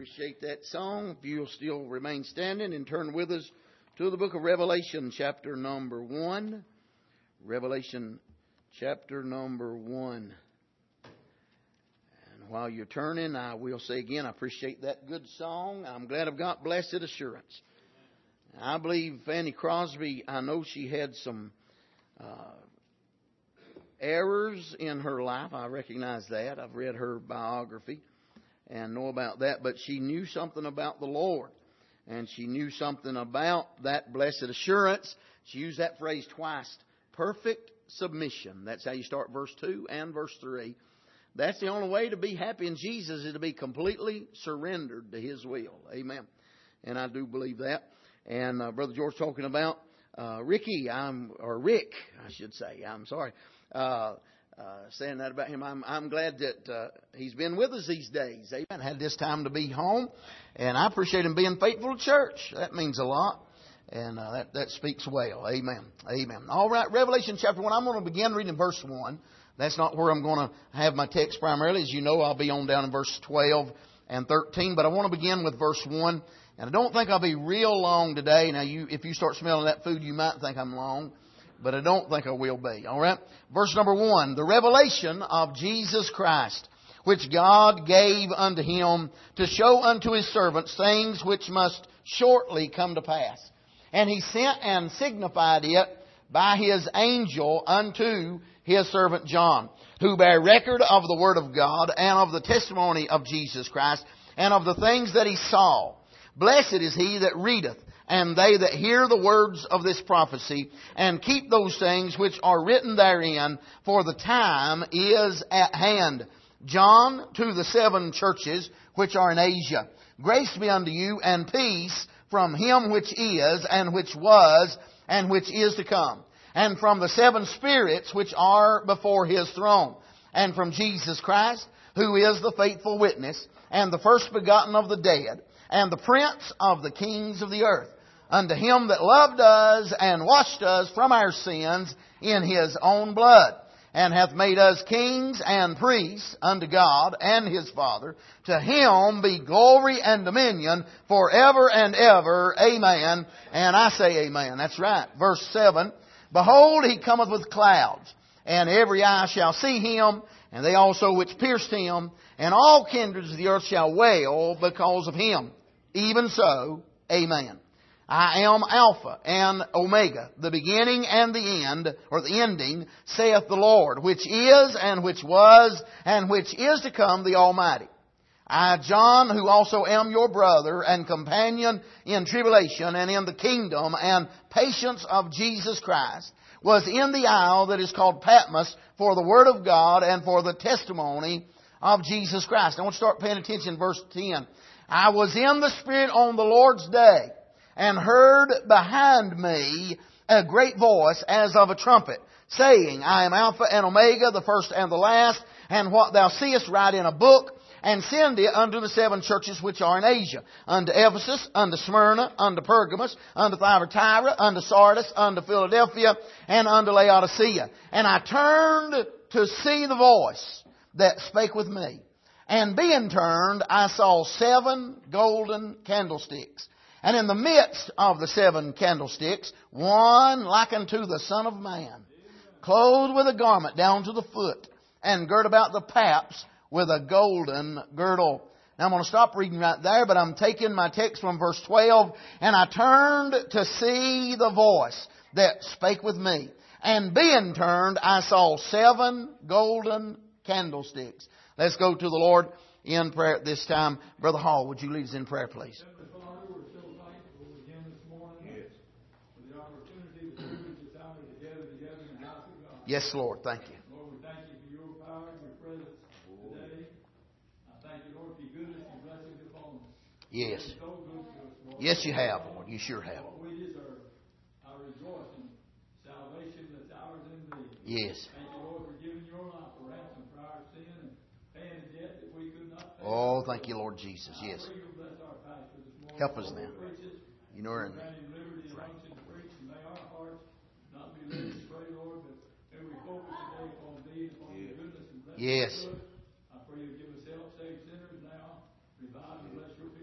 Appreciate that song. If you'll still remain standing and turn with us to the book of Revelation, chapter number 1. Revelation, chapter number 1. And while you're turning, I will say again, I appreciate that good song. I'm glad I've got Blessed Assurance. I believe Fanny Crosby, I know she had some errors in her life. I recognize that. I've read her biography and know about that. But she knew something about the Lord. And she knew something about that blessed assurance. She used that phrase twice. Perfect submission. That's how you start verse 2 and verse 3. That's the only way to be happy in Jesus, is to be completely surrendered to His will. Amen. And I do believe that. And Brother George talking about Rick, I should say. I'm sorry. Saying that about him. I'm glad that he's been with us these days. Amen. Had this time to be home. And I appreciate him being faithful to church. That means a lot. And that speaks well. Amen. Amen. All right. Revelation chapter 1. I'm going to begin reading verse 1. That's not where I'm going to have my text primarily. As you know, I'll be on down in verse 12 and 13. But I want to begin with verse 1. And I don't think I'll be real long today. Now, if you start smelling that food, you might think I'm long. But I don't think I will be. All right? Verse number 1. The revelation of Jesus Christ, which God gave unto Him to show unto His servants things which must shortly come to pass. And He sent and signified it by His angel unto His servant John, who bare record of the Word of God and of the testimony of Jesus Christ and of the things that He saw. Blessed is he that readeth, and they that hear the words of this prophecy, and keep those things which are written therein, for the time is at hand. John, to the 7 churches which are in Asia. Grace be unto you, and peace from Him which is, and which was, and which is to come. And from the 7 spirits which are before His throne. And from Jesus Christ, who is the faithful witness, and the first begotten of the dead, and the prince of the kings of the earth. Unto Him that loved us and washed us from our sins in His own blood, and hath made us kings and priests unto God and His Father. To Him be glory and dominion forever and ever. Amen. And I say amen. That's right. Verse 7. Behold, He cometh with clouds, and every eye shall see Him, and they also which pierced Him, and all kindreds of the earth shall wail because of Him. Even so, amen. I am Alpha and Omega, the beginning and the end, or the ending, saith the Lord, which is, and which was, and which is to come, the Almighty. I, John, who also am your brother and companion in tribulation and in the kingdom and patience of Jesus Christ, was in the isle that is called Patmos for the word of God and for the testimony of Jesus Christ. I want to start paying attention to verse 10. I was in the Spirit on the Lord's day, and heard behind me a great voice as of a trumpet, saying, I am Alpha and Omega, the first and the last, and what thou seest write in a book, and send it unto the 7 churches which are in Asia, unto Ephesus, unto Smyrna, unto Pergamos, unto Thyatira, unto Sardis, unto Philadelphia, and unto Laodicea. And I turned to see the voice that spake with me. And being turned, I saw 7 golden candlesticks. And in the midst of the 7 candlesticks, one like unto the Son of Man, clothed with a garment down to the foot, and girt about the paps with a golden girdle. Now I'm going to stop reading right there, but I'm taking my text from verse 12. And I turned to see the voice that spake with me. And being turned, I saw 7 golden candlesticks. Let's go to the Lord in prayer at this time. Brother Hall, would you lead us in prayer, please? Heavenly Father, we're so thankful again this morning for the opportunity to privilege this hour to gather together in the house of God. Yes, Lord. Thank you. Lord, we thank you for your power and your presence today. I thank you, Lord, for your goodness and blessings upon us. Yes. You're so good to us, Lord. Yes, you have, Lord. You sure have. What we deserve, I rejoice in salvation that's ours in thee. Yes. Thank you, Lord, for giving your life a ransom for our sin and paying a debt that we could not pay. Oh, thank you, Lord Jesus. Yes. I pray you'll bless our pastor this morning. Help us now. Preaches. You know her in Grant him liberty and unction to preach, and may our hearts not be led astray, Lord, but may we focus today upon thee and upon your goodness and blessings. Yes. I pray you'll give us help, save sinners now, revive and bless your people.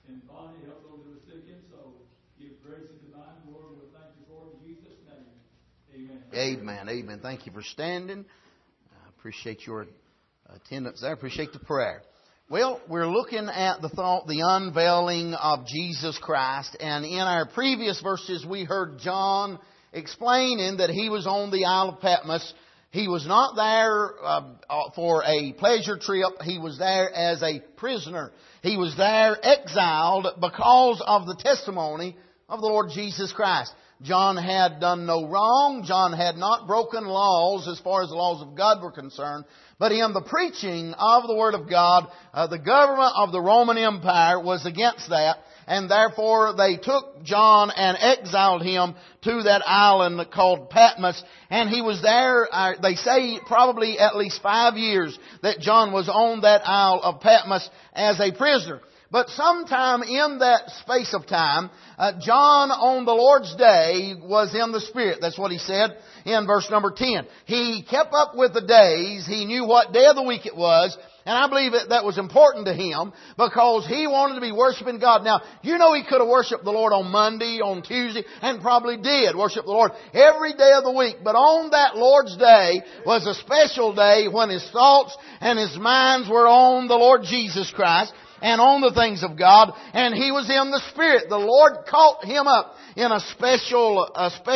And Bonnie, help those who are sick in soul. Give grace and divine glory. We thank you for it in Jesus' name. Amen. Amen. Amen. Thank you for standing. I appreciate your attendance there. I appreciate the prayer. Well, we're looking at the unveiling of Jesus Christ. And in our previous verses, we heard John explaining that he was on the Isle of Patmos. He was not there for a pleasure trip. He was there as a prisoner. He was there exiled because of the testimony of the Lord Jesus Christ. John had done no wrong. John had not broken laws as far as the laws of God were concerned. But in the preaching of the Word of God, the government of the Roman Empire was against that. And therefore they took John and exiled him to that island called Patmos. And he was there, they say probably at least 5 years that John was on that Isle of Patmos as a prisoner. But sometime in that space of time, John on the Lord's day was in the Spirit. That's what he said in verse number 10. He kept up with the days. He knew what day of the week it was. And I believe that was important to him because he wanted to be worshiping God. Now, you know he could have worshiped the Lord on Monday, on Tuesday, and probably did worship the Lord every day of the week. But on that Lord's day was a special day when his thoughts and his minds were on the Lord Jesus Christ and on the things of God, and he was in the Spirit. The Lord caught him up in a special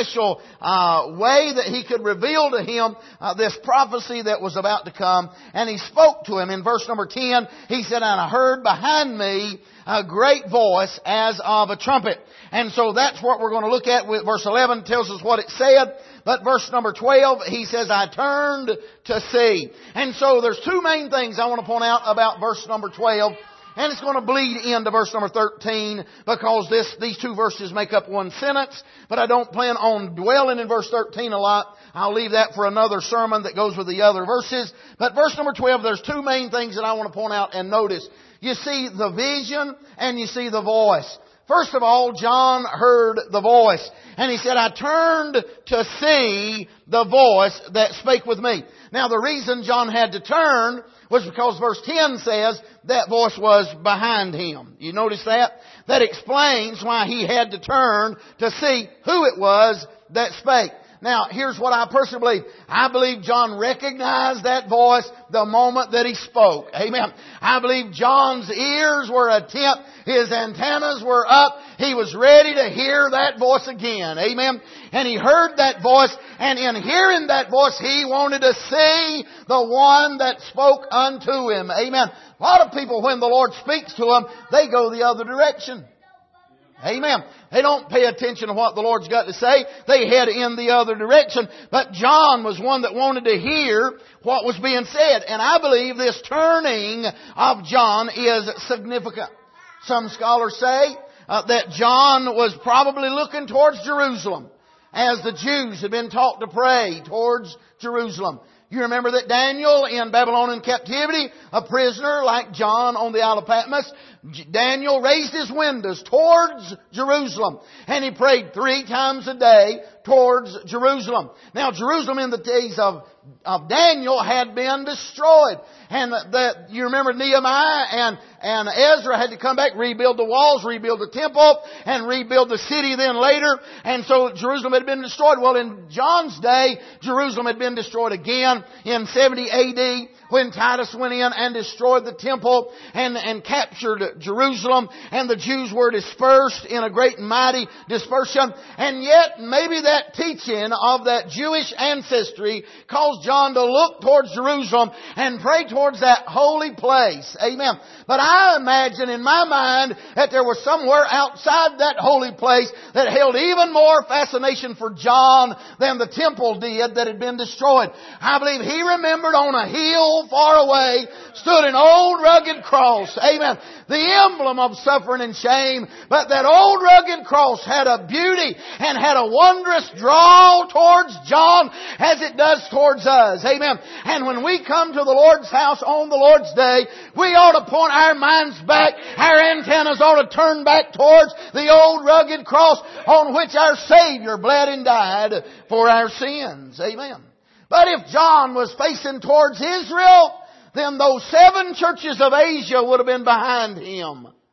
way that he could reveal to him this prophecy that was about to come. And he spoke to him in verse number 10. He said, "And I heard behind me a great voice as of a trumpet." And so that's what we're going to look at. With verse 11 tells us what it said. But verse number 12, he says, "I turned to see." And so there's two main things I want to point out about verse number 12. And it's going to bleed into verse number 13 because these two verses make up one sentence. But I don't plan on dwelling in verse 13 a lot. I'll leave that for another sermon that goes with the other verses. But verse number 12, there's two main things that I want to point out and notice. You see the vision and you see the voice. First of all, John heard the voice. And he said, "I turned to see the voice that spake with me." Now the reason John had to turn was because verse 10 says that voice was behind him. You notice that? That explains why he had to turn to see who it was that spake. Now, here's what I personally believe. I believe John recognized that voice the moment that he spoke. Amen. I believe John's ears were attent. His antennas were up. He was ready to hear that voice again. Amen. And he heard that voice. And in hearing that voice, he wanted to see the one that spoke unto him. Amen. A lot of people, when the Lord speaks to them, they go the other direction. Amen. They don't pay attention to what the Lord's got to say. They head in the other direction. But John was one that wanted to hear what was being said. And I believe this turning of John is significant. Some scholars say that John was probably looking towards Jerusalem as the Jews had been taught to pray towards Jerusalem. You remember that Daniel in Babylonian captivity, a prisoner like John on the Isle of Patmos, Daniel raised his windows towards Jerusalem and he prayed 3 times a day towards Jerusalem. Now Jerusalem in the days of Daniel had been destroyed. And you remember Nehemiah and Ezra had to come back, rebuild the walls, rebuild the temple, and rebuild the city then later. And so Jerusalem had been destroyed. Well, in John's day, Jerusalem had been destroyed again in 70 AD when Titus went in and destroyed the temple and captured Jerusalem. And the Jews were dispersed in a great and mighty dispersion. And yet, maybe that teaching of that Jewish ancestry caused John to look towards Jerusalem and pray towards that holy place. Amen. But I imagine in my mind that there was somewhere outside that holy place that held even more fascination for John than the temple did that had been destroyed. I believe he remembered on a hill far away stood an old rugged cross. Amen. The emblem of suffering and shame. But that old rugged cross had a beauty and had a wondrous draw towards John as it does towards us. Amen. And when we come to the Lord's house on the Lord's day, we ought to point our minds back. Our antennas ought to turn back towards the old rugged cross on which our Savior bled and died for our sins. Amen. But if John was facing towards Israel, then those 7 churches of Asia would have been behind him.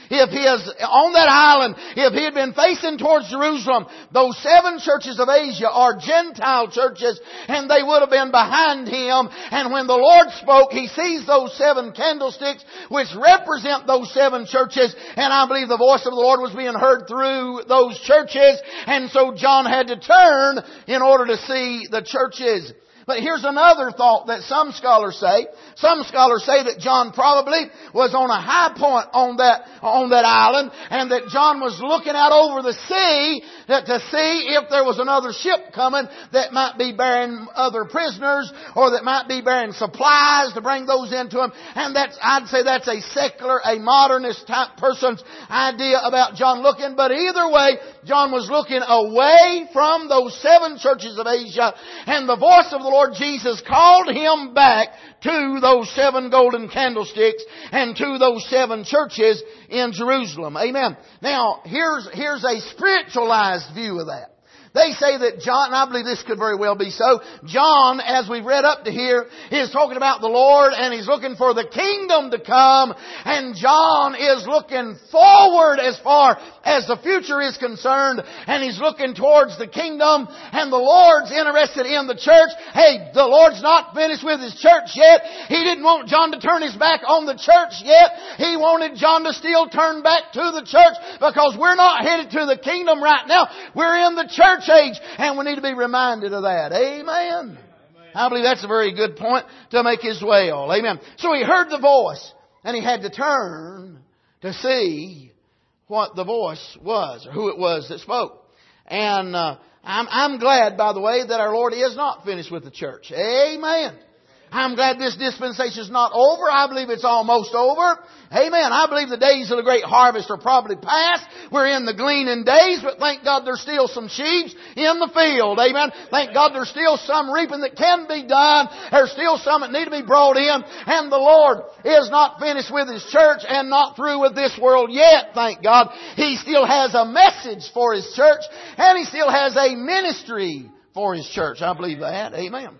if he is on that island, if he had been facing towards Jerusalem, those 7 churches of Asia are Gentile churches, and they would have been behind him. And when the Lord spoke, he sees those 7 candlesticks, which represent those 7 churches, and I believe the voice of the Lord was being heard through those churches, and so John had to turn in order to see the churches. But here's another thought that some scholars say. Some scholars say that John probably was on a high point on that island, and that John was looking out over the sea to see if there was another ship coming that might be bearing other prisoners, or that might be bearing supplies to bring those into him. And I'd say that's a secular, a modernist type person's idea about John looking. But either way, John was looking away from those 7 churches of Asia, and the voice of the Lord Jesus called him back to those 7 golden candlesticks and to those 7 churches in Jerusalem. Amen. Now, here's a spiritualized view of that. They say that John, and I believe this could very well be so, John, as we've read up to here, is talking about the Lord, and he's looking for the kingdom to come, and John is looking forward as far as the future is concerned, and he's looking towards the kingdom, and the Lord's interested in the church. Hey, the Lord's not finished with His church yet. He didn't want John to turn his back on the church yet. He wanted John to still turn back to the church, because we're not headed to the kingdom right now. We're in the church age, and we need to be reminded of that. Amen. I believe that's a very good point to make as well. Amen. So he heard the voice, and he had to turn to see what the voice was, or who it was that spoke. And I'm glad, by the way, that our Lord is not finished with the church. Amen. I'm glad this dispensation is not over. I believe it's almost over. Amen. I believe the days of the great harvest are probably past. We're in the gleaning days, but thank God there's still some sheaves in the field. Amen. Thank God there's still some reaping that can be done. There's still some that need to be brought in. And the Lord is not finished with His church and not through with this world yet, thank God. He still has a message for His church, and He still has a ministry for His church. I believe that. Amen.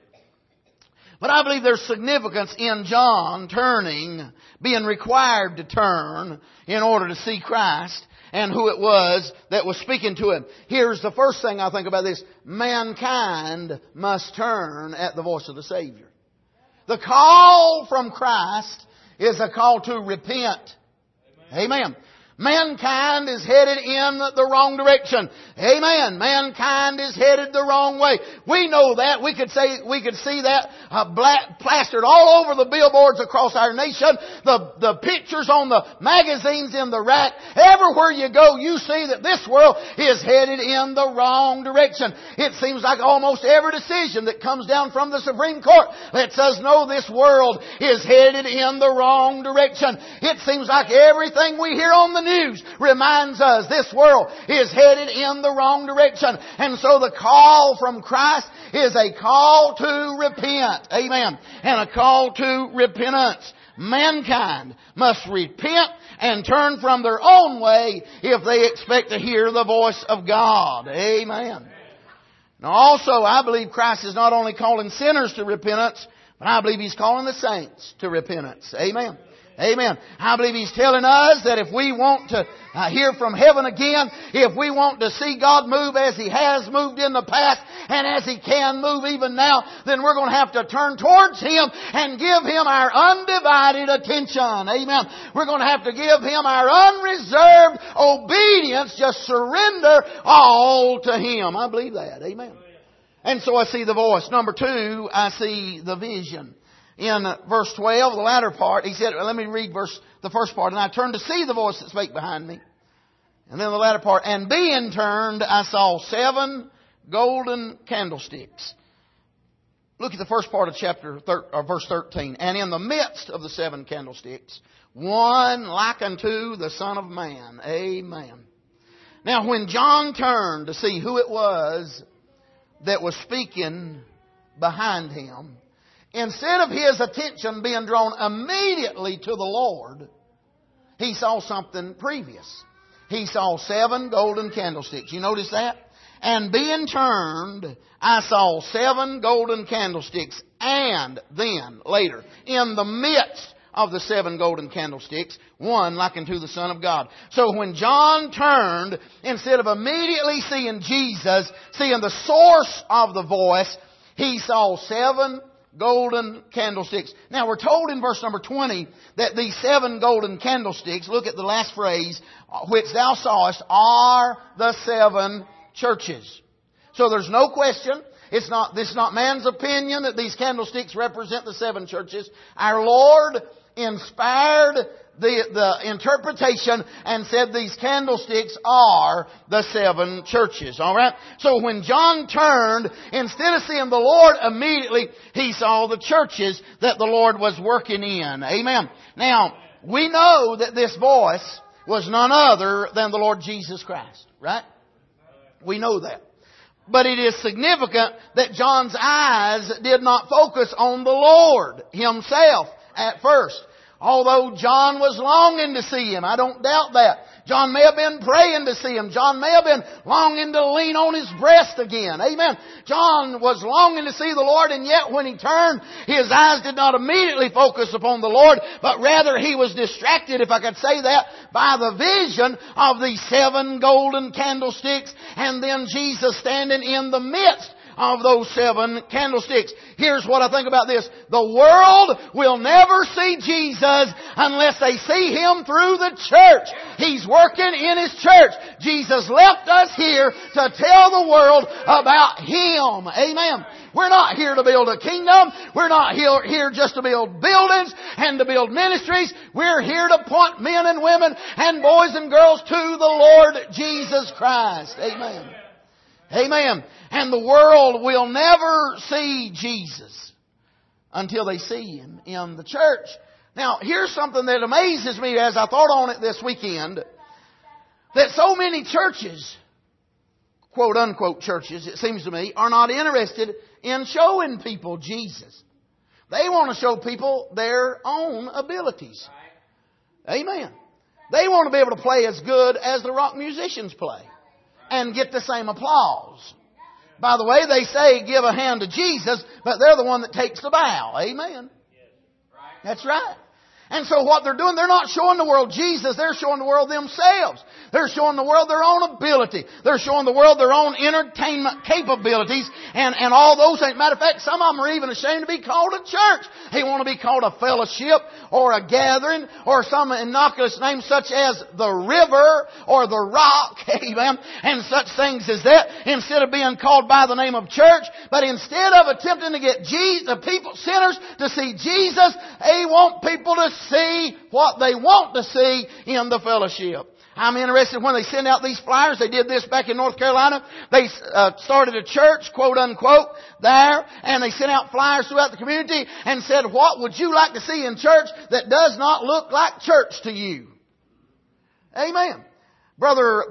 But I believe there's significance in John turning, being required to turn in order to see Christ and who it was that was speaking to him. Here's the first thing I think about this. Mankind must turn at the voice of the Savior. The call from Christ is a call to repent. Amen. Mankind is headed in the wrong direction. Amen. Mankind is headed the wrong way. We know that. We could see that plastered all over the billboards across our nation. The pictures on the magazines in the rack. Everywhere you go, you see that this world is headed in the wrong direction. It seems like almost every decision that comes down from the Supreme Court lets us know this world is headed in the wrong direction. It seems like everything we hear on the news reminds us this world is headed in the wrong direction. And so the call from Christ is a call to repent. Amen. And a call to repentance. Mankind must repent and turn from their own way if they expect to hear the voice of God. Amen. Now also, I believe Christ is not only calling sinners to repentance, but I believe He's calling the saints to repentance. Amen. Amen. I believe He's telling us that if we want to hear from heaven again, if we want to see God move as He has moved in the past and as He can move even now, then we're going to have to turn towards Him and give Him our undivided attention. Amen. We're going to have to give Him our unreserved obedience, just surrender all to Him. I believe that. Amen. And so I see the voice. Number 2, I see the vision. In verse 12, the latter part, he said, let me read the first part. And I turned to see the voice that spake behind me. And then the latter part, and being turned, I saw 7 golden candlesticks. Look at the first part of verse 13. And in the midst of the 7 candlesticks, one like unto the Son of Man. Amen. Now when John turned to see who it was that was speaking behind him, instead of his attention being drawn immediately to the Lord, he saw something previous. He saw 7 golden candlesticks. You notice that? And being turned, I saw 7 golden candlesticks. And then, later, in the midst of the 7 golden candlesticks, one like unto the Son of God. So when John turned, instead of immediately seeing Jesus, seeing the source of the voice, he saw 7 golden candlesticks. Now we're told in verse number 20 that these 7 golden candlesticks, look at the last phrase, which thou sawest, are the 7 churches. So there's no question. This is not man's opinion that these candlesticks represent the 7 churches. Our Lord inspired the interpretation and said these candlesticks are the 7 churches. Alright? So when John turned, instead of seeing the Lord immediately, he saw the churches that the Lord was working in. Amen. Now, we know that this voice was none other than the Lord Jesus Christ. Right? We know that. But it is significant that John's eyes did not focus on the Lord Himself at first. Although John was longing to see Him, I don't doubt that. John may have been praying to see Him. John may have been longing to lean on His breast again. Amen. John was longing to see the Lord, and yet when he turned, his eyes did not immediately focus upon the Lord, but rather he was distracted, if I could say that, by the vision of these 7 golden candlesticks, and then Jesus standing in the midst of those 7 candlesticks. Here's what I think about this. The world will never see Jesus unless they see Him through the church. He's working in His church. Jesus left us here to tell the world about Him. Amen. We're not here to build a kingdom. We're not here just to build buildings and to build ministries. We're here to point men and women and boys and girls to the Lord Jesus Christ. Amen. Amen. And the world will never see Jesus until they see Him in the church. Now, here's something that amazes me as I thought on it this weekend. That so many churches, quote unquote churches, it seems to me, are not interested in showing people Jesus. They want to show people their own abilities. Amen. They want to be able to play as good as the rock musicians play and get the same applause. By the way, they say give a hand to Jesus, but they're the one that takes the bow. Amen. That's right. And so what they're doing, they're not showing the world Jesus, they're showing the world themselves. They're showing the world their own ability. They're showing the world their own entertainment capabilities and all those things. Matter of fact, some of them are even ashamed to be called a church. They want to be called a fellowship or a gathering or some innocuous name such as the river or the rock, amen, and such things as that, instead of being called by the name of church. But instead of attempting to get sinners to see Jesus, they want people to see what they want to see in the fellowship. I'm interested when they send out these flyers. They did this back in North Carolina. They started a church, quote unquote, there, and they sent out flyers throughout the community and said, what would you like to see in church that does not look like church to you? Amen. Brother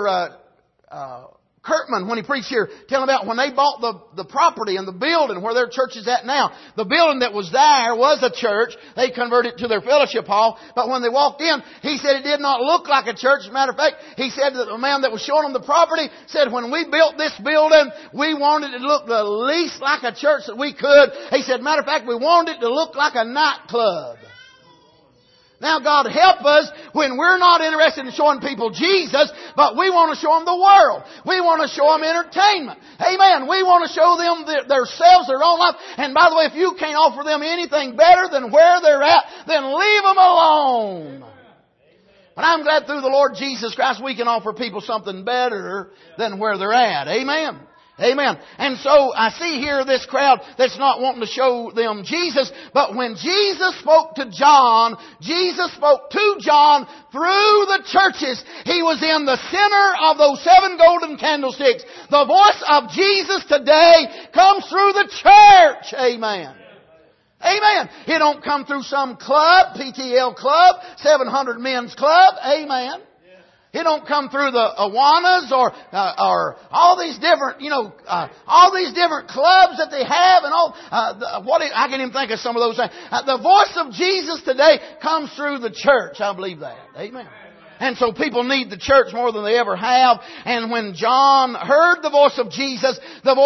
Kurtman, when he preached here, telling about when they bought the property and the building where their church is at now. The building that was there was a church. They converted it to their fellowship hall. But when they walked in, he said it did not look like a church. As a matter of fact, he said that the man that was showing them the property said, when we built this building, we wanted it to look the least like a church that we could. He said, matter of fact, we wanted it to look like a nightclub. Now God help us when we're not interested in showing people Jesus, but we want to show them the world. We want to show them entertainment. Amen. We want to show them themselves, their own life. And by the way, if you can't offer them anything better than where they're at, then leave them alone. But I'm glad through the Lord Jesus Christ we can offer people something better than where they're at. Amen. Amen. And so I see here this crowd that's not wanting to show them Jesus. But when Jesus spoke to John, Jesus spoke to John through the churches. He was in the center of those 7 golden candlesticks. The voice of Jesus today comes through the church. Amen. Amen. It don't come through some club, PTL club, 700 men's club. Amen. It don't come through the Awanas or all these different, all these different clubs that they have and all. I can't even think of some of those things. The voice of Jesus today comes through the church. I believe that. Amen. And so people need the church more than they ever have. And when John heard the voice of Jesus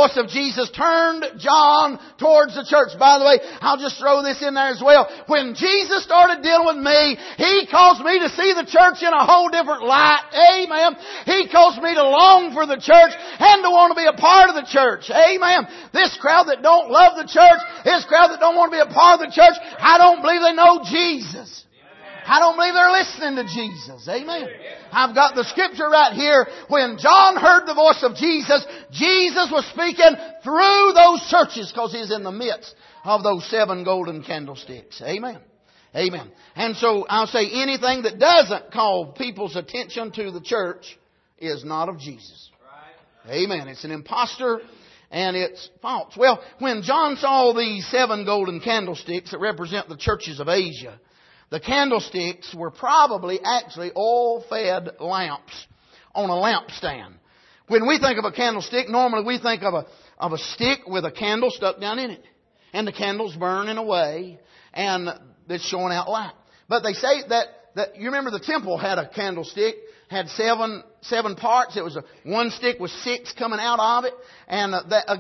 turned John towards the church. By the way, I'll just throw this in there as well. When Jesus started dealing with me, He caused me to see the church in a whole different light. Amen. He caused me to long for the church and to want to be a part of the church. Amen. This crowd that don't love the church, this crowd that don't want to be a part of the church, I don't believe they know Jesus. I don't believe they're listening to Jesus. Amen. I've got the scripture right here. When John heard the voice of Jesus, Jesus was speaking through those churches because He's in the midst of those 7 golden candlesticks. Amen. Amen. And so I'll say anything that doesn't call people's attention to the church is not of Jesus. Amen. It's an impostor and it's false. Well, when John saw these 7 golden candlesticks that represent the churches of Asia, the candlesticks were probably actually oil-fed lamps on a lampstand. When we think of a candlestick, normally we think of a stick with a candle stuck down in it. And the candle's burning away and it's showing out light. But they say that you remember the temple had a candlestick, had seven parts. It was one stick with 6 coming out of it. And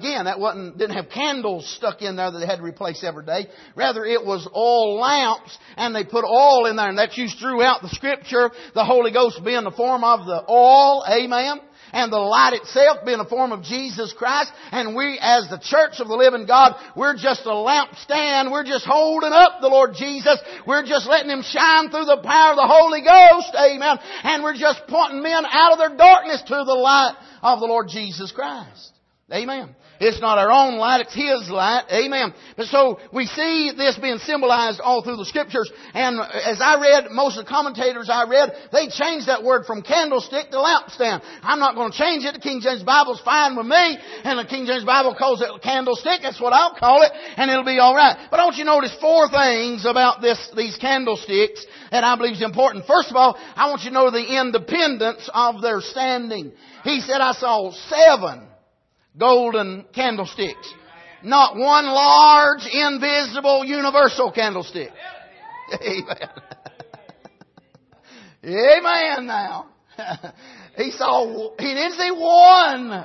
that didn't have candles stuck in there that they had to replace every day. Rather, it was oil lamps, and they put oil in there, and that's used throughout the Scripture. The Holy Ghost being the form of the oil, amen, and the light itself being a form of Jesus Christ. And we, as the church of the living God, we're just a lampstand. We're just holding up the Lord Jesus. We're just letting Him shine through the power of the Holy Ghost, amen, and we're just pointing men out of their darkness to the light of the Lord Jesus Christ. Amen. It's not our own light, it's His light. Amen. But so we see this being symbolized all through the Scriptures. And as I read, most of the commentators I read, they changed that word from candlestick to lampstand. I'm not going to change it. The King James Bible's fine with me. And the King James Bible calls it candlestick. That's what I'll call it. And it'll be alright. But I want you to notice 4 things about these candlesticks that I believe is important. First of all, I want you to know the independence of their standing. He said, I saw 7 golden candlesticks. Not one large, invisible, universal candlestick. Amen. Amen now. He didn't see one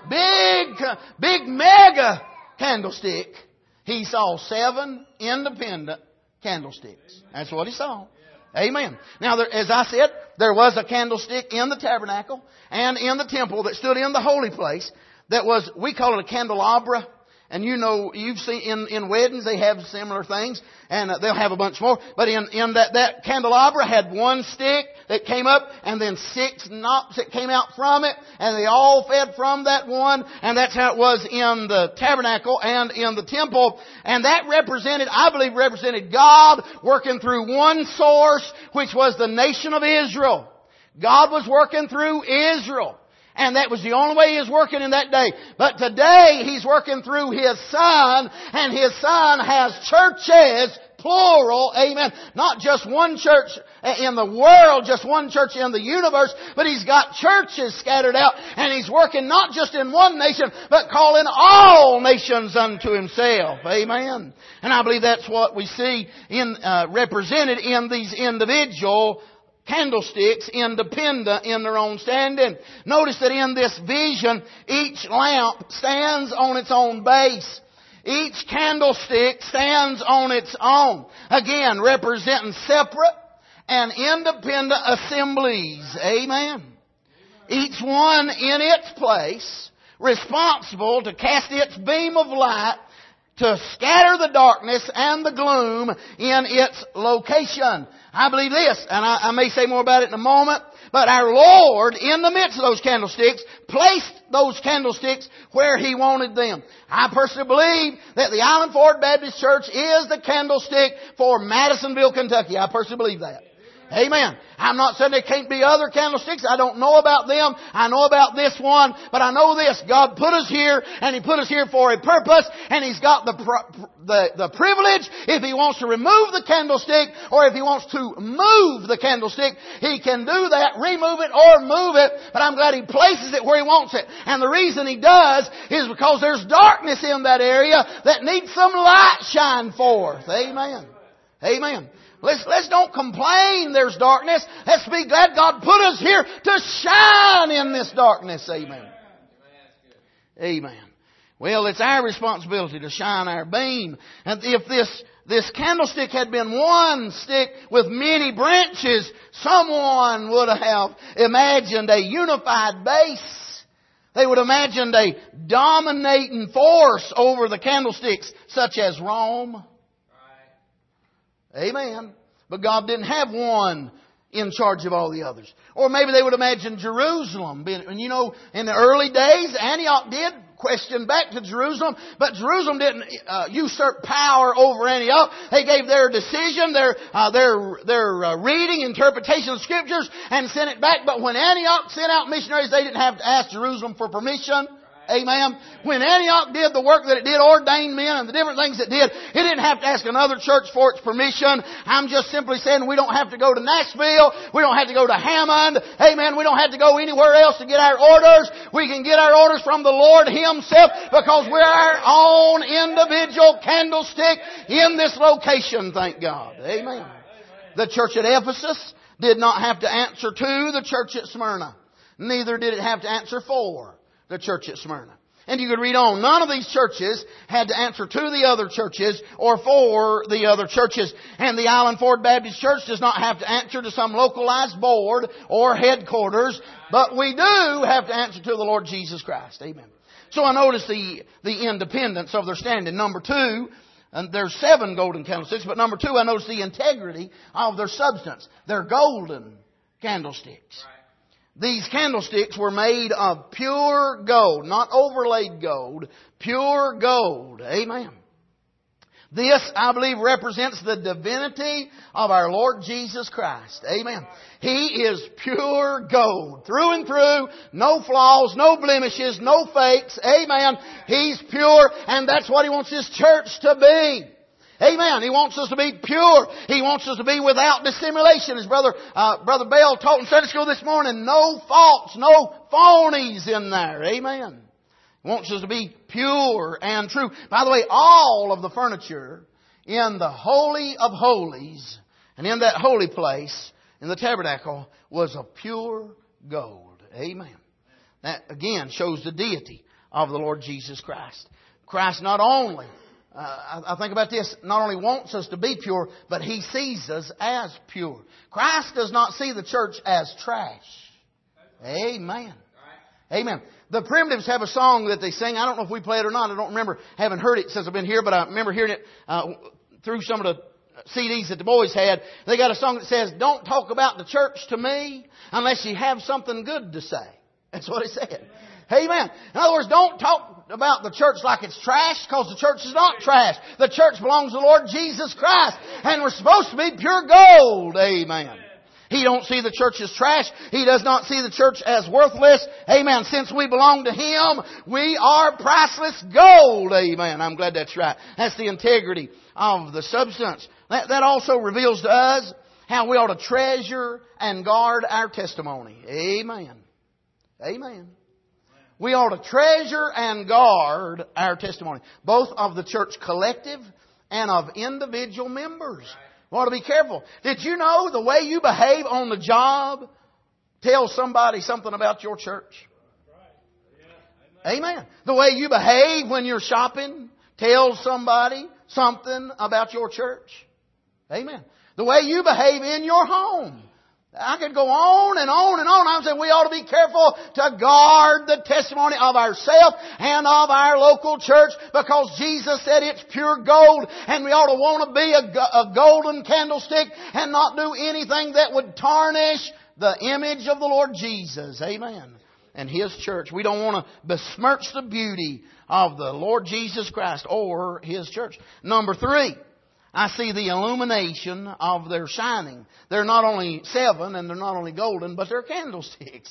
big mega candlestick. He saw 7 independent candlesticks. That's what he saw. Amen. Now, as I said, there was a candlestick in the tabernacle and in the temple that stood in the holy place. That was, we call it a candelabra. And you know, you've seen in weddings they have similar things. And they'll have a bunch more. But in that candelabra had one stick that came up and then 6 knops that came out from it. And they all fed from that one. And that's how it was in the tabernacle and in the temple. And that I believe represented God working through one source, which was the nation of Israel. God was working through Israel. And that was the only way He was working in that day. But today He's working through His Son. And His Son has churches, plural, amen. Not just one church in the world, just one church in the universe. But He's got churches scattered out. And He's working not just in one nation, but calling all nations unto Himself. Amen. And I believe that's what we see represented in these individual candlesticks, independent in their own standing. Notice that in this vision, each lamp stands on its own base. Each candlestick stands on its own. Again, representing separate and independent assemblies. Amen. Each one in its place, responsible to cast its beam of light to scatter the darkness and the gloom in its location. I believe this, and I may say more about it in a moment, but our Lord, in the midst of those candlesticks, placed those candlesticks where He wanted them. I personally believe that the Island Ford Baptist Church is the candlestick for Madisonville, Kentucky. I personally believe that. Amen. I'm not saying there can't be other candlesticks. I don't know about them. I know about this one. But I know this. God put us here, and He put us here for a purpose. And He's got the privilege, if He wants to remove the candlestick, or if He wants to move the candlestick, He can do that, remove it or move it. But I'm glad He places it where He wants it. And the reason He does is because there's darkness in that area that needs some light shine forth. Amen. Amen. Let's don't complain there's darkness. Let's be glad God put us here to shine in this darkness. Amen. Amen. Well, it's our responsibility to shine our beam. And if this candlestick had been one stick with many branches, someone would have imagined a unified base. They would have imagined a dominating force over the candlesticks, such as Rome. Amen. But God didn't have one in charge of all the others. Or maybe they would imagine Jerusalem. And you know, in the early days, Antioch did question back to Jerusalem, but Jerusalem didn't usurp power over Antioch. They gave their decision, their reading, interpretation of Scriptures, and sent it back. But when Antioch sent out missionaries, they didn't have to ask Jerusalem for permission. Amen. When Antioch did the work that it did, ordained men and the different things it did, it didn't have to ask another church for its permission. I'm just simply saying we don't have to go to Nashville. We don't have to go to Hammond. Amen. We don't have to go anywhere else to get our orders. We can get our orders from the Lord Himself because we're our own individual candlestick in this location, thank God. Amen. The church at Ephesus did not have to answer to the church at Smyrna. Neither did it have to answer for the church at Smyrna. And you could read on. None of these churches had to answer to the other churches or for the other churches. And the Island Ford Baptist Church does not have to answer to some localized board or headquarters. But we do have to answer to the Lord Jesus Christ. Amen. So I notice the independence of their standing. Number 2, and there's 7 golden candlesticks. But number 2, I notice the integrity of their substance. They're golden candlesticks. These candlesticks were made of pure gold, not overlaid gold, pure gold. Amen. This, I believe, represents the divinity of our Lord Jesus Christ. Amen. He is pure gold, through and through, no flaws, no blemishes, no fakes. Amen. He's pure, and that's what He wants His church to be. Amen. He wants us to be pure. He wants us to be without dissimulation. As Brother Bell taught in Sunday school this morning, no faults, no phonies in there. Amen. He wants us to be pure and true. By the way, all of the furniture in the Holy of Holies and in that holy place, in the tabernacle, was of pure gold. Amen. That again shows the deity of the Lord Jesus Christ. Christ not only I think about this, not only wants us to be pure, but He sees us as pure. Christ does not see the church as trash. Amen. Amen. The Primitives have a song that they sing. I don't know if we play it or not. I don't remember having heard it since I've been here, but I remember hearing it through some of the CDs that the boys had. They got a song that says, "Don't talk about the church to me unless you have something good to say." That's what it said. Amen. In other words, don't talk about the church like it's trash, because the church is not trash. The church belongs to the Lord Jesus Christ, and we're supposed to be pure gold. Amen. He don't see the church as trash. He does not see the church as worthless. Amen. Since we belong to Him, we are priceless gold. Amen. I'm glad that's right. That's the integrity of the substance. That also reveals to us how we ought to treasure and guard our testimony. Amen. Amen. We ought to treasure and guard our testimony, both of the church collective and of individual members. We ought to be careful. Did you know the way you behave on the job tells somebody something about your church? Amen. The way you behave when you're shopping tells somebody something about your church. Amen. The way you behave in your home. I could go on and on and on. I'm saying we ought to be careful to guard the testimony of ourselves and of our local church, because Jesus said it's pure gold, and we ought to want to be a golden candlestick and not do anything that would tarnish the image of the Lord Jesus. Amen. And His church. We don't want to besmirch the beauty of the Lord Jesus Christ or His church. Number 3. I see the illumination of their shining. They're not only 7 and they're not only golden, but they're candlesticks.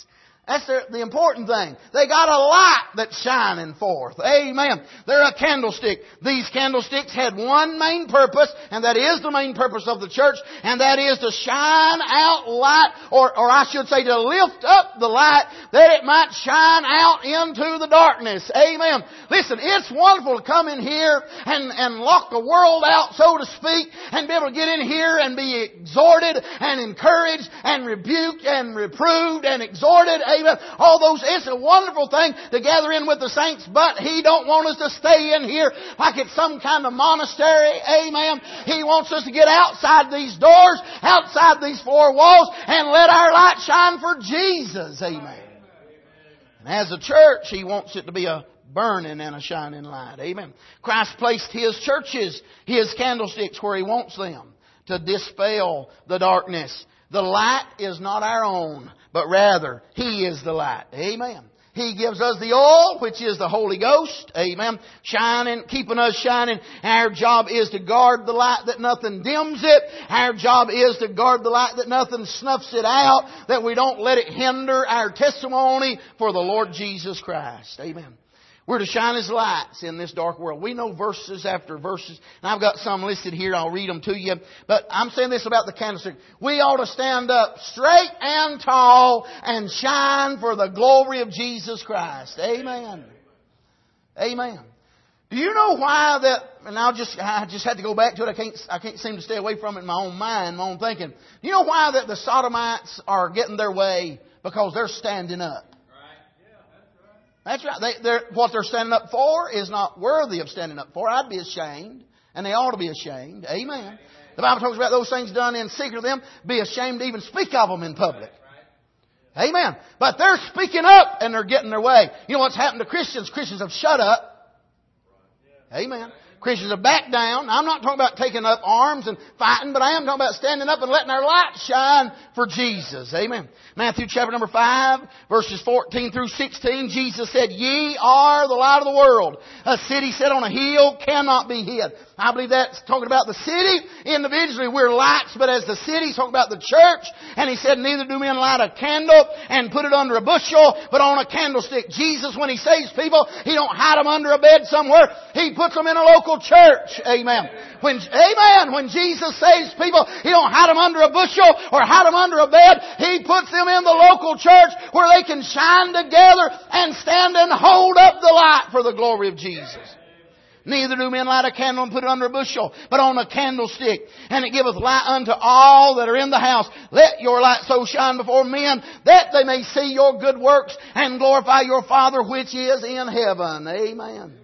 That's the important thing. They got a light that's shining forth. Amen. They're a candlestick. These candlesticks had one main purpose, and that is the main purpose of the church, and that is to shine out light, or I should say to lift up the light that it might shine out into the darkness. Amen. Listen, it's wonderful to come in here and lock the world out, so to speak, and be able to get in here and be exhorted and encouraged and rebuked and reproved and exhorted. Amen. All those, it's a wonderful thing to gather in with the saints, but He don't want us to stay in here like it's some kind of monastery. Amen. He wants us to get outside these doors, outside these four walls, and let our light shine for Jesus. Amen. And as a church, He wants it to be a burning and a shining light. Amen. Christ placed His churches, His candlesticks where He wants them to dispel the darkness. The light is not our own, but rather He is the light. Amen. He gives us the oil, which is the Holy Ghost. Amen. Shining, keeping us shining. Our job is to guard the light that nothing dims it. Our job is to guard the light that nothing snuffs it out, that we don't let it hinder our testimony for the Lord Jesus Christ. Amen. We're to shine as lights in this dark world. We know verses after verses. And I've got some listed here. I'll read them to you. But I'm saying this about the candlestick. We ought to stand up straight and tall and shine for the glory of Jesus Christ. Amen. Amen. Do you know why that, and I just had to go back to it. I can't seem to stay away from it in my own mind, my own thinking. Do you know why that the Sodomites are getting their way? Because they're standing up. That's right. What they're standing up for is not worthy of standing up for. I'd be ashamed. And they ought to be ashamed. Amen. The Bible talks about those things done in secret of them. Be ashamed to even speak of them in public. Amen. But they're speaking up and they're getting their way. You know what's happened to Christians? Christians have shut up. Amen. Christians have backed down. I'm not talking about taking up arms and fighting, but I am talking about standing up and letting our light shine for Jesus. Amen. Matthew chapter number 5, verses 14 through 16, Jesus said, "Ye are the light of the world. A city set on a hill cannot be hid." I believe that's talking about the city. Individually, we're lights, but as the city, he's talking about the church. And He said, "Neither do men light a candle and put it under a bushel, but on a candlestick." Jesus, when He saves people, He don't hide them under a bed somewhere. He puts them in a local church. Amen. When Jesus saves people, He don't hide them under a bushel or hide them under a bed. He puts them in the local church where they can shine together and stand and hold up the light for the glory of Jesus. "Neither do men light a candle and put it under a bushel, but on a candlestick. And it giveth light unto all that are in the house. Let your light so shine before men, that they may see your good works and glorify your Father which is in heaven." Amen.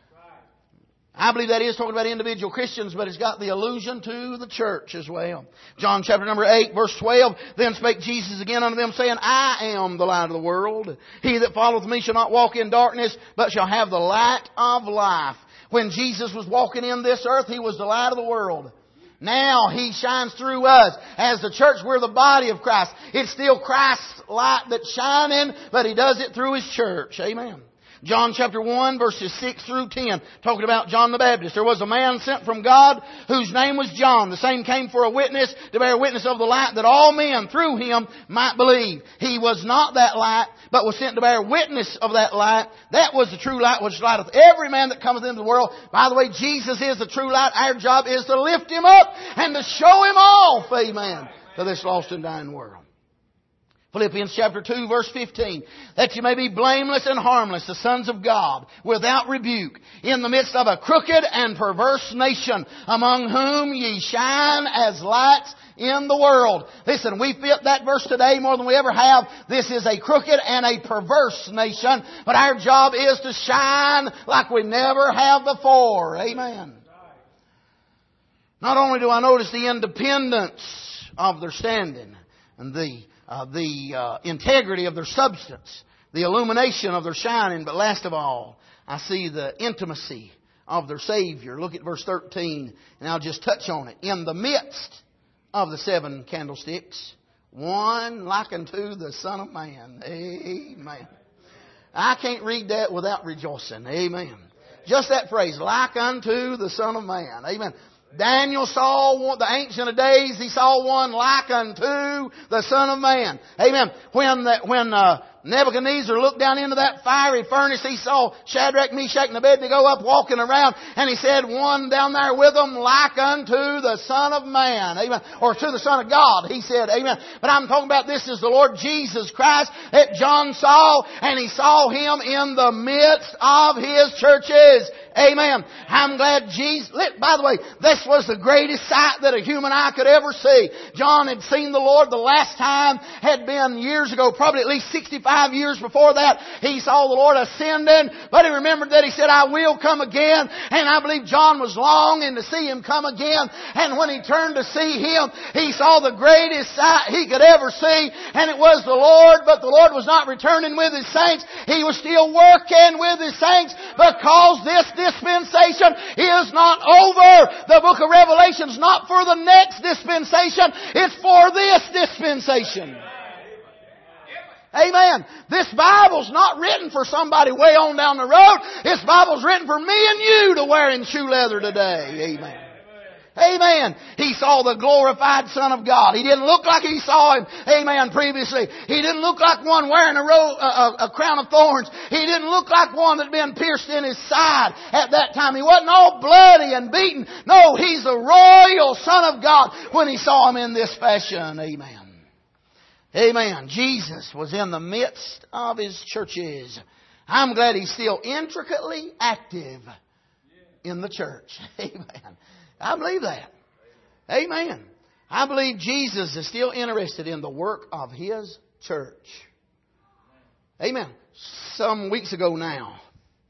I believe that is talking about individual Christians, but it's got the allusion to the church as well. John chapter number 8, verse 12, "Then spake Jesus again unto them, saying, I am the light of the world. He that followeth me shall not walk in darkness, but shall have the light of life." When Jesus was walking in this earth, He was the light of the world. Now He shines through us. As the church, we're the body of Christ. It's still Christ's light that's shining, but He does it through His church. Amen. John chapter 1, verses 6 through 10, talking about John the Baptist. "There was a man sent from God whose name was John. The same came for a witness, to bear witness of the light, that all men through him might believe. He was not that light, but was sent to bear witness of that light. That was the true light which lighteth every man that cometh into the world." By the way, Jesus is the true light. Our job is to lift Him up and to show Him off, amen, to this lost and dying world. Philippians chapter 2, verse 15, "That you may be blameless and harmless, the sons of God, without rebuke, in the midst of a crooked and perverse nation, among whom ye shine as lights in the world." Listen, we fit that verse today more than we ever have. This is a crooked and a perverse nation, but our job is to shine like we never have before. Amen. Not only do I notice the independence of their standing and the integrity of their substance, the illumination of their shining, but last of all, I see the intimacy of their Savior. Look at verse 13, and I'll just touch on it. "In the midst of the 7 candlesticks, one like unto the Son of Man." Amen. I can't read that without rejoicing. Amen. Just that phrase, like unto the Son of Man. Amen. Daniel saw one, the Ancient of Days, he saw one like unto the Son of Man. Amen. When Nebuchadnezzar looked down into that fiery furnace. He saw Shadrach, Meshach, and Abednego up walking around. And he said, one down there with them like unto the Son of Man. Amen. Or to the Son of God. He said, amen. But I'm talking about this is the Lord Jesus Christ that John saw. And he saw Him in the midst of His churches. Amen. I'm glad Jesus... By the way, this was the greatest sight that a human eye could ever see. John had seen the Lord the last time had been years ago, probably at least 65 years before that. He saw the Lord ascending, but he remembered that He said, I will come again. And I believe John was longing to see Him come again. And when he turned to see Him, he saw the greatest sight he could ever see. And it was the Lord, but the Lord was not returning with His saints. He was still working with His saints because this dispensation is not over. The book of Revelation is not for the next dispensation. It's for this dispensation. Amen. This Bible's not written for somebody way on down the road. This Bible's written for me and you to wear in shoe leather today. Amen. Amen. He saw the glorified Son of God. He didn't look like he saw Him, amen, previously. He didn't look like one wearing a crown of thorns. He didn't look like one that had been pierced in his side at that time. He wasn't all bloody and beaten. No, He's the royal Son of God when he saw Him in this fashion. Amen. Amen. Jesus was in the midst of His churches. I'm glad He's still intricately active in the church. Amen. I believe that. Amen. I believe Jesus is still interested in the work of His church. Amen. Some weeks ago now,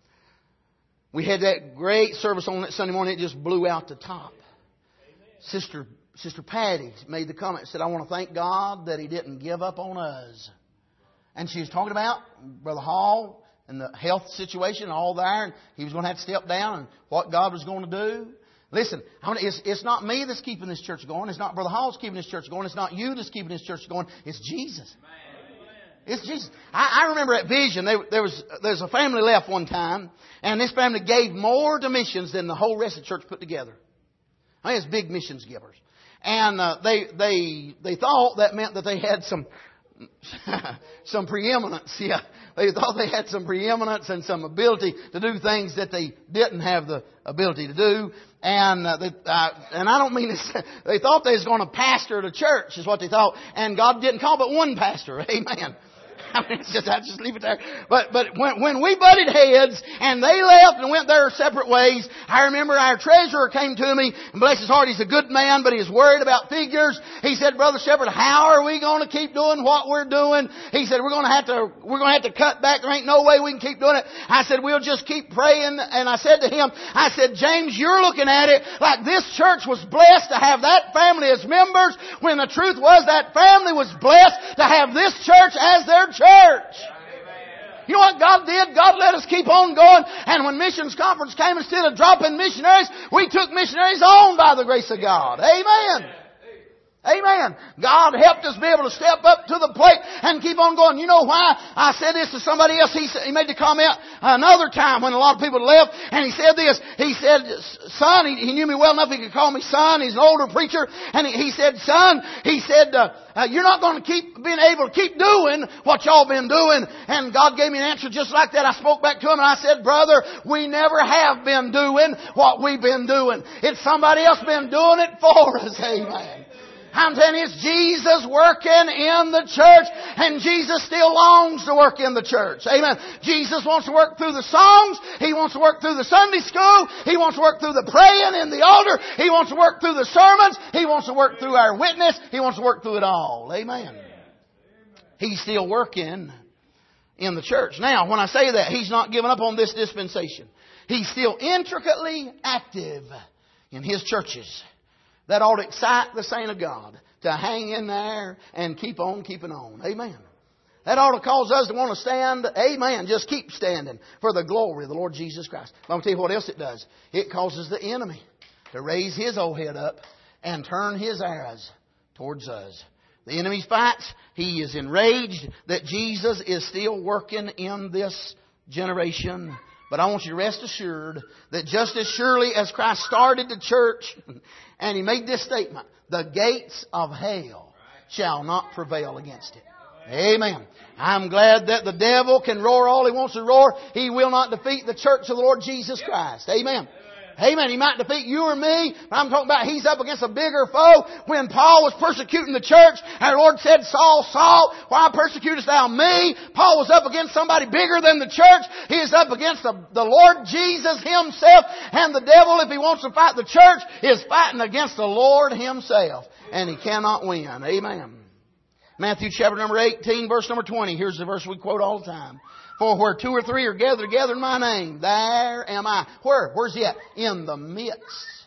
we had that great service on that Sunday morning. It just blew out the top. Sister Patty made the comment, said, I want to thank God that He didn't give up on us. And she was talking about Brother Hall and the health situation and all there. And he was going to have to step down and what God was going to do. Listen, it's not me that's keeping this church going. It's not Brother Hall's keeping this church going. It's not you that's keeping this church going. It's Jesus. It's Jesus. I remember that vision. There's a family left one time, and this family gave more to missions than the whole rest of the church put together. I mean, it's big missions givers. And they thought that meant that they had some preeminence. Yeah, they thought they had some preeminence and some ability to do things that they didn't have the ability to do. And I don't mean this. They thought they was going to pastor the church, is what they thought. And God didn't call but one pastor. Amen. I mean, I just leave it there. But when we butted heads and they left and went their separate ways, I remember our treasurer came to me, and bless his heart, he's a good man, but he's worried about figures. He said, Brother Shepherd, how are we going to keep doing what we're doing? He said, we're going to have to cut back. There ain't no way we can keep doing it. I said, we'll just keep praying. And I said to him, I said, James, you're looking at it like this church was blessed to have that family as members, when the truth was that family was blessed to have this church as their church. You know what God did? God let us keep on going. And when missions conference came, instead of dropping missionaries, we took missionaries on by the grace of God. Amen. Amen. God helped us be able to step up to the plate and keep on going. You know why? I said this to somebody else. He made the comment another time when a lot of people left, and he said this. He said, son, he knew me well enough he could call me son. He's an older preacher. And he said, son, he said, you're not going to keep being able to keep doing what y'all been doing. And God gave me an answer just like that. I spoke back to him and I said, brother, we never have been doing what we've been doing. It's somebody else been doing it for us. Amen. I'm telling you, it's Jesus working in the church, and Jesus still longs to work in the church. Amen. Jesus wants to work through the songs. He wants to work through the Sunday school. He wants to work through the praying in the altar. He wants to work through the sermons. He wants to work through our witness. He wants to work through it all. Amen. He's still working in the church. Now, when I say that, He's not giving up on this dispensation. He's still intricately active in His churches. That ought to excite the saint of God to hang in there and keep on keeping on. Amen. That ought to cause us to want to stand. Amen. Just keep standing for the glory of the Lord Jesus Christ. But I'm going to tell you what else it does. It causes the enemy to raise his old head up and turn his arrows towards us. The enemy fights. He is enraged that Jesus is still working in this generation. But I want you to rest assured that just as surely as Christ started the church and He made this statement, the gates of hell shall not prevail against it. Amen. I'm glad that the devil can roar all he wants to roar. He will not defeat the church of the Lord Jesus Christ. Amen. Amen. He might defeat you or me, but I'm talking about he's up against a bigger foe. When Paul was persecuting the church, our Lord said, Saul, Saul, why persecutest thou me? Paul was up against somebody bigger than the church. He is up against the Lord Jesus Himself. And the devil, if he wants to fight the church, is fighting against the Lord Himself. And he cannot win. Amen. Matthew chapter number 18, verse number 20. Here's the verse we quote all the time. For where two or three are gathered together in my name, there am I. Where? Where's He at? In the midst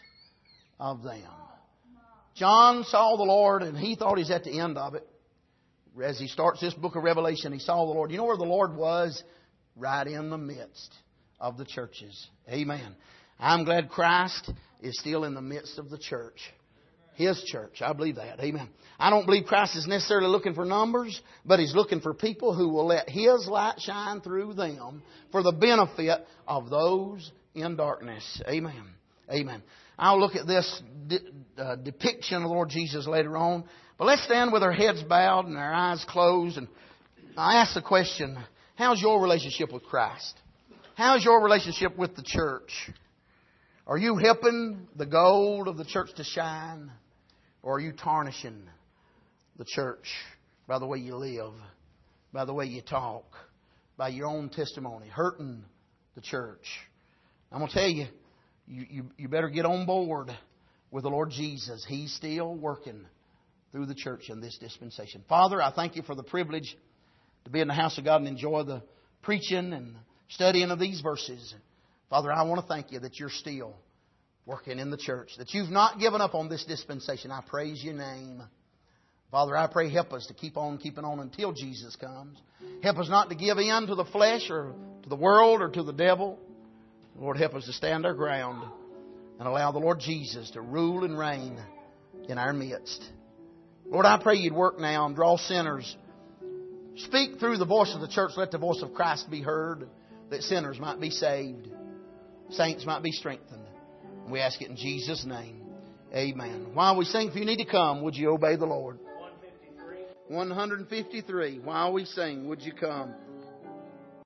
of them. John saw the Lord and he thought he's at the end of it. As he starts this book of Revelation, he saw the Lord. You know where the Lord was? Right in the midst of the churches. Amen. I'm glad Christ is still in the midst of the church. His church. I believe that. Amen. I don't believe Christ is necessarily looking for numbers, but He's looking for people who will let His light shine through them for the benefit of those in darkness. Amen. Amen. I'll look at this depiction of the Lord Jesus later on. But let's stand with our heads bowed and our eyes closed. And I ask the question, how's your relationship with Christ? How's your relationship with the church? Are you helping the gold of the church to shine? Or are you tarnishing the church by the way you live, by the way you talk, by your own testimony, hurting the church? I'm going to tell you, you better get on board with the Lord Jesus. He's still working through the church in this dispensation. Father, I thank You for the privilege to be in the house of God and enjoy the preaching and studying of these verses. Father, I want to thank You that You're still working in the church, that You've not given up on this dispensation. I praise Your name. Father, I pray help us to keep on keeping on until Jesus comes. Help us not to give in to the flesh or to the world or to the devil. Lord, help us to stand our ground and allow the Lord Jesus to rule and reign in our midst. Lord, I pray You'd work now and draw sinners. Speak through the voice of the church. Let the voice of Christ be heard, that sinners might be saved, saints might be strengthened. We ask it in Jesus' name. Amen. While we sing, if you need to come, would you obey the Lord? 153. While we sing, would you come?